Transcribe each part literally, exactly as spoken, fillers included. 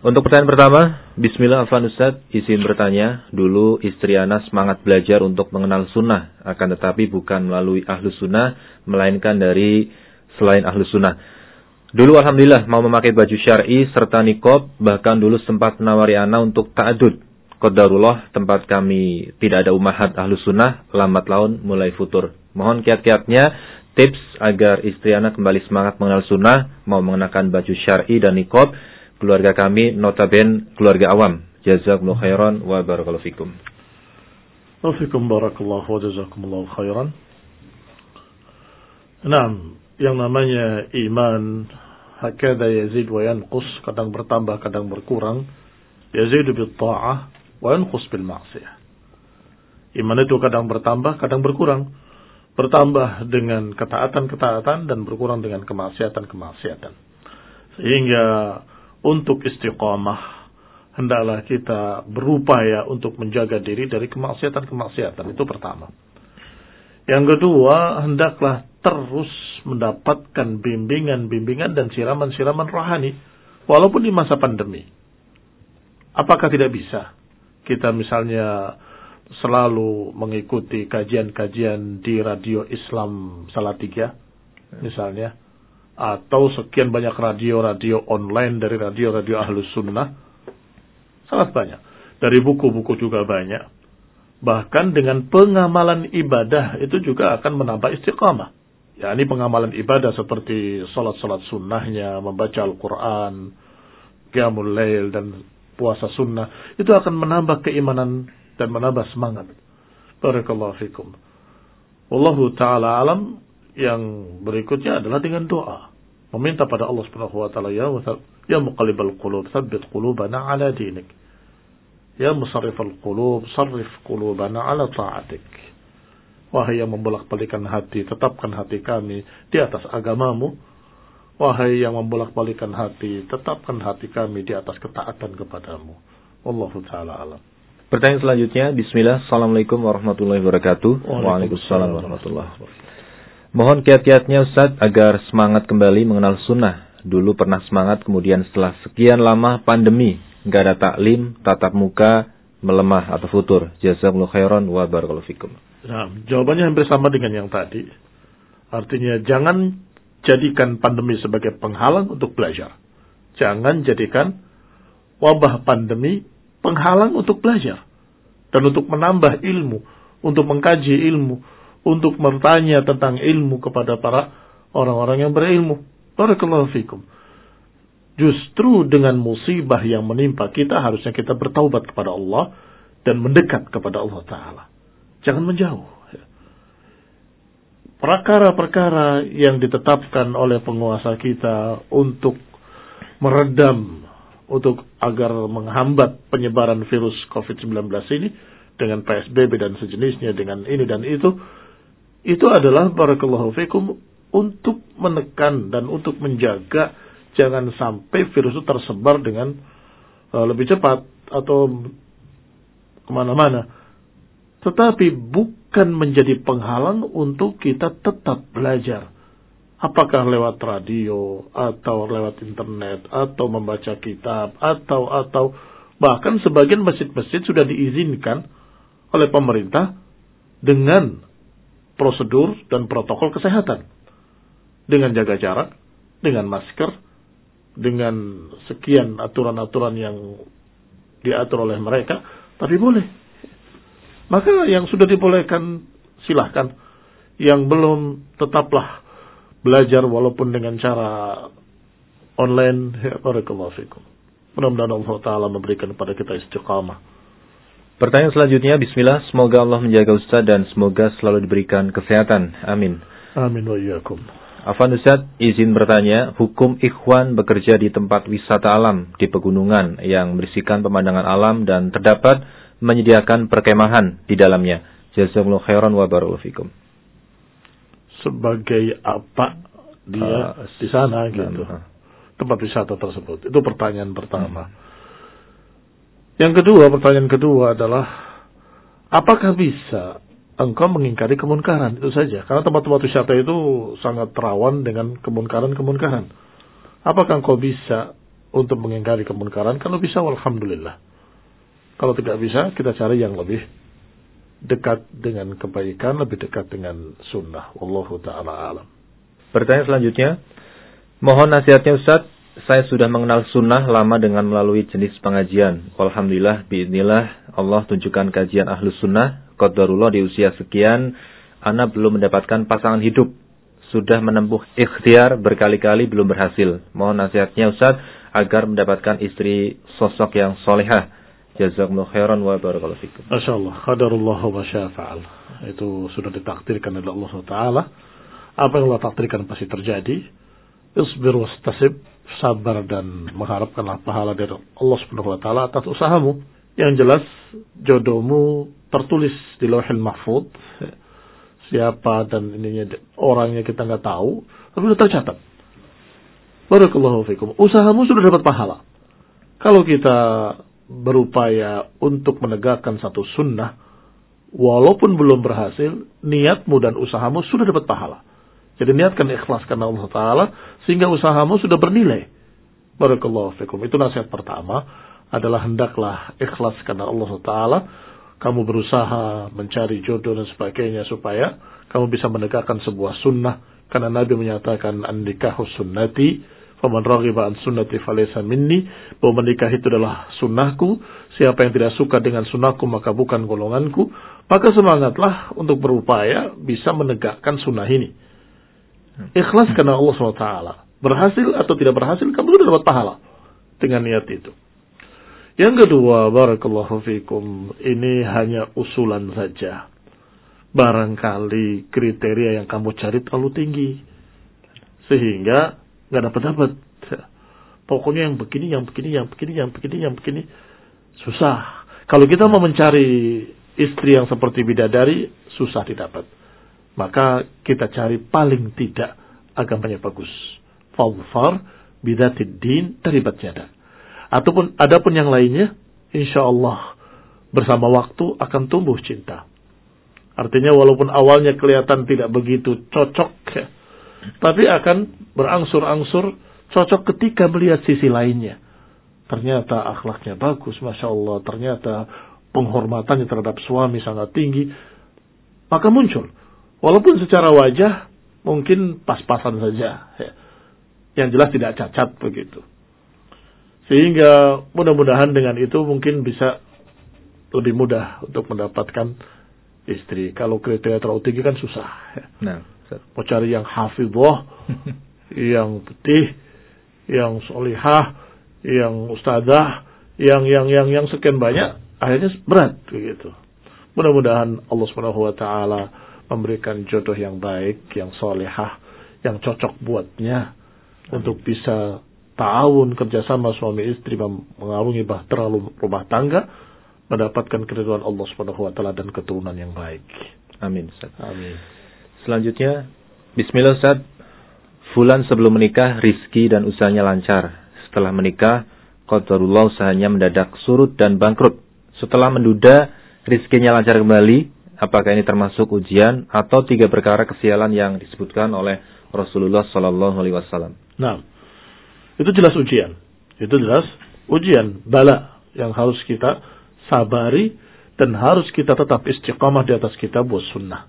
Untuk pertanyaan pertama, Bismillah, Afwan Ustaz, izin bertanya. Dulu istri Ana semangat belajar untuk mengenal sunnah, akan tetapi bukan melalui ahlus sunnah, melainkan dari selain ahlus sunnah. Dulu alhamdulillah mau memakai baju syar'i serta niqab, bahkan dulu sempat menawari Ana untuk ta'adud. Qadarullah tempat kami tidak ada ummahat ahlus sunnah, lambat laun mulai futur. Mohon kiat-kiatnya, tips agar istri Ana kembali semangat mengenal sunnah, mau mengenakan baju syar'i dan niqab. Keluarga kami notaben keluarga awam. Jazakumullahu khairan wa barakallahu fikum. Wa fikum barakallahu wa jazakumullahu khairan. Naam, yang namanya iman hakada yazid wa yanqus, kadang bertambah kadang berkurang. Yazidu bil ta'ah wa yanqus bil ma'siyah. Iman itu kadang bertambah kadang berkurang. Bertambah dengan ketaatan-ketaatan dan berkurang dengan kemaksiatan-kemaksiatan. Sehingga untuk istiqamah hendaklah kita berupaya untuk menjaga diri dari kemaksiatan-kemaksiatan. Itu pertama. Yang kedua, hendaklah terus mendapatkan bimbingan-bimbingan dan siraman-siraman rohani walaupun di masa pandemi. Apakah tidak bisa kita misalnya selalu mengikuti kajian-kajian di radio Islam Salatiga misalnya, atau sekian banyak radio-radio online dari radio-radio Ahlus Sunnah, sangat banyak. Dari buku-buku juga banyak. Bahkan dengan pengamalan ibadah itu juga akan menambah istiqamah. Ya, ini pengamalan ibadah seperti salat-salat sunnahnya, membaca Al-Quran, qiyamul lail dan puasa sunnah, itu akan menambah keimanan dan menambah semangat. Barakallahu fikum. Wallahu ta'ala alam. Yang berikutnya adalah dengan doa. Meminta pada Allah Subhanahu wa taala, ya ya muqallibal qulub, tsabbit qulubana ala dinik. Ya musarrifal qulub, sarrif qulubana ala ta'atik. Wahai yang membolak-balikan hati, tetapkan hati kami di atas agamamu. Wahai yang membolak-balikan hati, tetapkan hati kami di atas ketaatan kepadamu. Wallahu taala alam. Pertanyaan selanjutnya, Bismillah, Assalamualaikum warahmatullahi wabarakatuh. Waalaikumsalam warahmatullahi wabarakatuh. Mohon kiat-kiatnya Ustaz agar semangat kembali mengenal sunnah. Dulu pernah semangat, kemudian setelah sekian lama pandemi, nggak ada taklim, tatap muka, melemah atau futur. Jazakumullahu khairan wa barakallahu fikum. Nah, jawabannya hampir sama dengan yang tadi. Artinya jangan jadikan pandemi sebagai penghalang untuk belajar. Jangan jadikan wabah pandemi penghalang untuk belajar. Dan untuk menambah ilmu, untuk mengkaji ilmu, untuk bertanya tentang ilmu kepada para orang-orang yang berilmu. Barakallahu fikum. Justru dengan musibah yang menimpa kita, harusnya kita bertaubat kepada Allah dan mendekat kepada Allah Ta'ala. Jangan menjauh. Perkara-perkara yang ditetapkan oleh penguasa kita untuk meredam, untuk agar menghambat penyebaran virus covid sembilan belas ini, dengan P S B B dan sejenisnya, dengan ini dan itu, itu adalah barakallahu fikum untuk menekan dan untuk menjaga jangan sampai virus itu tersebar dengan uh, lebih cepat atau kemana-mana. Tetapi bukan menjadi penghalang untuk kita tetap belajar. Apakah lewat radio atau lewat internet atau membaca kitab atau atau bahkan sebagian masjid-masjid sudah diizinkan oleh pemerintah dengan prosedur dan protokol kesehatan. Dengan jaga jarak, dengan masker, dengan sekian aturan-aturan yang diatur oleh mereka, tapi boleh. Maka yang sudah dibolehkan silahkan. Yang belum tetaplah belajar walaupun dengan cara online. Ya, barakallahu fikum. Mudah-mudahan Allah Ta'ala memberikan kepada kita istiqamah. Pertanyaan selanjutnya, Bismillah, semoga Allah menjaga Ustaz dan semoga selalu diberikan kesehatan. Amin. Amin wa iyyakum. Afwan Ustaz, izin bertanya, hukum ikhwan bekerja di tempat wisata alam di pegunungan yang berisikan pemandangan alam dan terdapat menyediakan perkemahan di dalamnya. Jazakumullahu khairan wa barakallahu fikum. Sebagai apa dia uh, di sana gitu. Uh, tempat wisata tersebut. Itu pertanyaan pertama. Hmm. Yang kedua, pertanyaan kedua adalah apakah bisa engkau mengingkari kemunkaran? Itu saja. Karena tempat-tempat wisata itu sangat rawan dengan kemunkaran-kemunkaran. Apakah engkau bisa untuk mengingkari kemunkaran. Kalau bisa, alhamdulillah. Kalau tidak bisa, kita cari yang lebih dekat dengan kebaikan, lebih dekat dengan sunnah. Wallahu ta'ala alam. Pertanyaan selanjutnya, mohon nasihatnya Ustaz. Saya sudah mengenal sunnah lama dengan melalui jenis pengajian. Alhamdulillah, biidznillah, Allah tunjukkan kajian ahlus sunnah. Qadarullah di usia sekian, ana belum mendapatkan pasangan hidup. Sudah menempuh ikhtiar berkali-kali belum berhasil. Mohon nasihatnya Ustaz agar mendapatkan istri sosok yang solehah. Jazakumullahu khairan wa barakallahu fikum. Masya Allah, qadarullah wa syafa'al. Itu sudah ditakdirkan oleh Allah subhanahu wa taala. Apa yang Allah takdirkan pasti terjadi. Isbir wastasib, sabar dan mengharapkanlah pahala dari Allah subhanahu wa taala atas usahamu. Yang jelas jodohmu tertulis di Lauhul Mahfuz. Siapa dan ininya orangnya kita nggak tahu, tapi sudah tercatat. Barakallahu fikum. Usahamu sudah dapat pahala. Kalau kita berupaya untuk menegakkan satu sunnah, walaupun belum berhasil, niatmu dan usahamu sudah dapat pahala. Jadi niatkan ikhlas karena Allah Ta'ala, sehingga usahamu sudah bernilai. Barakallahu fikum. Itu nasihat pertama, adalah hendaklah ikhlas karena Allah Ta'ala. Kamu berusaha mencari jodoh dan sebagainya supaya kamu bisa menegakkan sebuah sunnah. Karena Nabi menyatakan, an-nikahu sunnati, faman raghiba an sunnati falaysa minni, bahwa menikah itu adalah sunnahku. Siapa yang tidak suka dengan sunnahku maka bukan golonganku. Maka semangatlah untuk berupaya bisa menegakkan sunnah ini. Ikhlas karena Allah subhanahu wa taala. Berhasil atau tidak berhasil, kamu sudah dapat pahala dengan niat itu. Yang kedua, barakallahu fikum, ini hanya usulan saja. Barangkali kriteria yang kamu cari terlalu tinggi, sehingga nggak dapat-dapat. Pokoknya yang begini, yang begini, yang begini, yang begini, yang begini. Susah. Kalau kita mau mencari istri yang seperti bidadari, susah didapat. Maka kita cari paling tidak agamanya bagus. Fadfar bidatid din taribat yada. Ataupun adapun yang lainnya, insya Allah bersama waktu akan tumbuh cinta. Artinya walaupun awalnya kelihatan tidak begitu cocok, ya, tapi akan berangsur-angsur cocok ketika melihat sisi lainnya. Ternyata akhlaknya bagus, masya Allah. Ternyata penghormatannya terhadap suami sangat tinggi. Maka muncul. Walaupun secara wajah mungkin pas-pasan saja, ya. Yang jelas tidak cacat begitu. Sehingga mudah-mudahan dengan itu mungkin bisa lebih mudah untuk mendapatkan istri. Kalau kriteria terlalu tinggi kan susah. Ya. Nah, mau cari yang hafidhah, yang putih, yang solihah, yang ustadzah, yang yang yang yang sekian banyak, akhirnya berat begitu. Mudah-mudahan Allah Subhanahu wa taala memberikan jodoh yang baik, yang solihah, yang cocok buatnya. Amin. Untuk bisa ta'awun kerjasama suami istri mengarungi bahtera rumah tangga, mendapatkan keridhaan Allah Subhanahu wa taala dan keturunan yang baik. Amin, Ustaz. Amin. Selanjutnya, bismillah Ustaz. Fulan sebelum menikah rizki dan usahanya lancar. Setelah menikah, qadarullah usahanya mendadak surut dan bangkrut. Setelah menduda, rizkinya lancar kembali. Apakah ini termasuk ujian atau tiga perkara kesialan yang disebutkan oleh Rasulullah Sallallahu Alaihi Wasallam? Nah, itu jelas ujian. Itu jelas ujian, bala yang harus kita sabari dan harus kita tetap istiqamah di atas kitab was sunnah.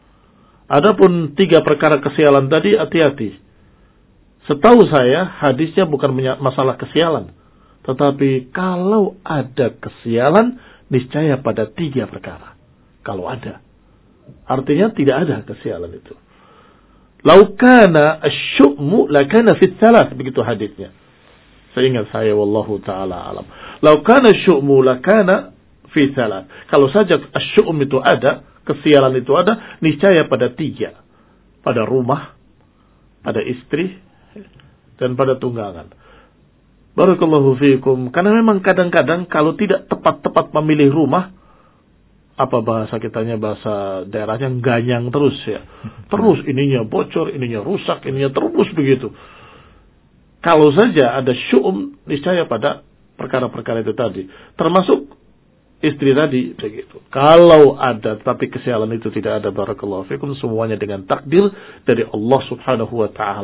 Adapun tiga perkara kesialan tadi, hati-hati. Setahu saya hadisnya bukan masalah kesialan, tetapi kalau ada kesialan niscaya pada tiga perkara. Kalau ada, artinya tidak ada kesialan itu. Lau kana asy-syu'mu lakana fit thalath, begitu hadisnya. Seingat saya, wallahu taala alam. Lau kana asy-syu'mu lakana fi thalath. Kalau saja asy-syu'm itu ada, kesialan itu ada, niscaya pada tiga. Pada rumah, pada istri, dan pada tunggangan. Barakallahu fiikum. Karena memang kadang-kadang kalau tidak tepat-tepat memilih rumah, apa bahasa kitanya, bahasa daerahnya, ganyang terus ya. Terus ininya bocor, ininya rusak, ininya terus begitu. Kalau saja ada syu'um, niscaya pada perkara-perkara itu tadi. Termasuk istri tadi begitu. Kalau ada tapi kesialan itu tidak ada, barakallahu fikum, semuanya dengan takdir dari Allah Subhanahu wa taala.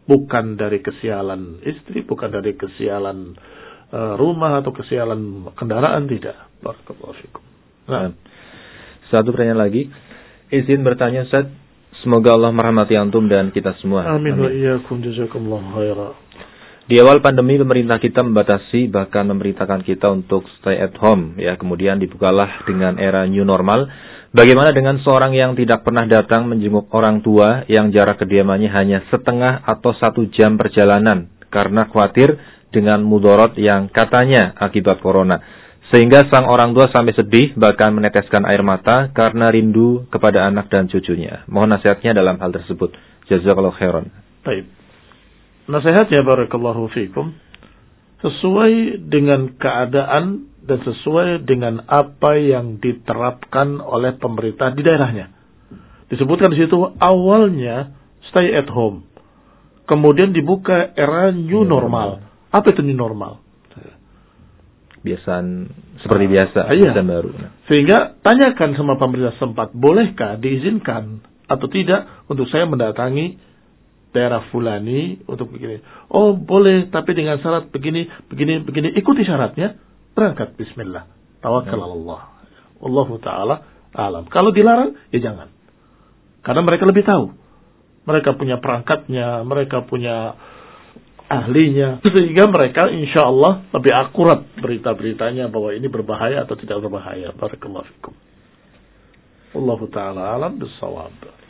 Bukan dari kesialan istri, bukan dari kesialan uh, rumah atau kesialan kendaraan, tidak. Barakallahu fikum. Nah. Satu pertanyaan lagi. Izin bertanya, Ustaz. Semoga Allah merahmati antum dan kita semua. Amin wa iyyakum, jazakumullahu khairan. Di awal pandemi pemerintah kita membatasi, bahkan memerintahkan kita untuk stay at home, ya. Kemudian dibukalah dengan era new normal. Bagaimana dengan seorang yang tidak pernah datang menjenguk orang tua yang jarak kediamannya hanya setengah atau satu jam perjalanan karena khawatir dengan mudorot yang katanya akibat corona. Sehingga sang orang tua sampai sedih bahkan meneteskan air mata karena rindu kepada anak dan cucunya. Mohon nasihatnya dalam hal tersebut. Jazakallahu khairan. Baik. Nasihatnya barakallahu fikum sesuai dengan keadaan dan sesuai dengan apa yang diterapkan oleh pemerintah di daerahnya. Disebutkan di situ awalnya stay at home. Kemudian dibuka era new normal. Apa itu new normal? Kebiasaan seperti biasa, iya. Dan baru. Sehingga tanyakan sama pemerintah setempat, bolehkah diizinkan atau tidak untuk saya mendatangi daerah fulani untuk begini. Oh boleh, tapi dengan syarat begini, begini, begini. Ikuti syaratnya, berangkat. Bismillah. Tawakkal ya. Allah. Wallahu ta'ala alam. Kalau dilarang, ya jangan. Karena mereka lebih tahu. Mereka punya perangkatnya, mereka punya ahlinya. Sehingga mereka insya Allah lebih akurat berita-beritanya bahwa ini berbahaya atau tidak berbahaya. Barakallahu fikum. Wallahu ta'ala alam bisawab.